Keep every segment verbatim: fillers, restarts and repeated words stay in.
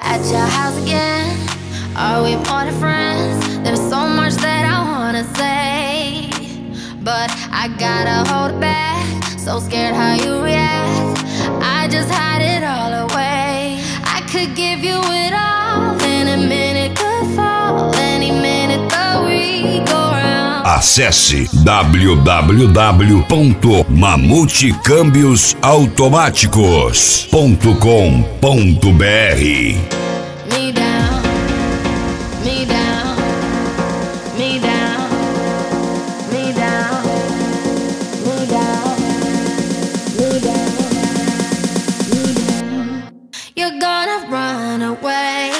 at your house again. Are we more than friends? There's so much that I wanna say, but I gotta hold it back. So scared how you react. I just hide it all away. I could give you it all. Any minute could fall. Any minute the we go round. Acesse w w w ponto mamute câmbios automáticos ponto com ponto b r. Me down, me down, me down, me down, me down, me down, me down. You're gonna run away.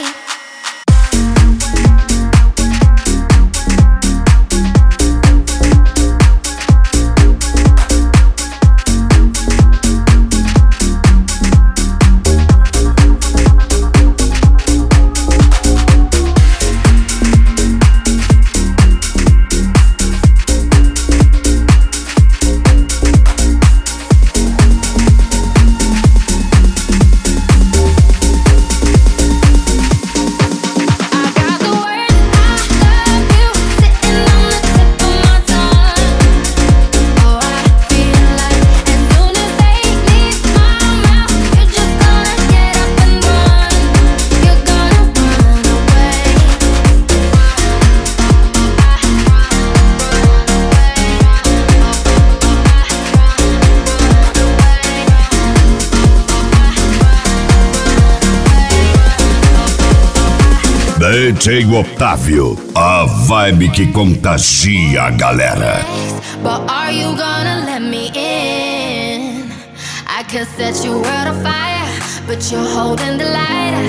D J Otávio, a vibe que contagia a galera. But are you gonna let me in? I could set your world on fire, but you're holding the light.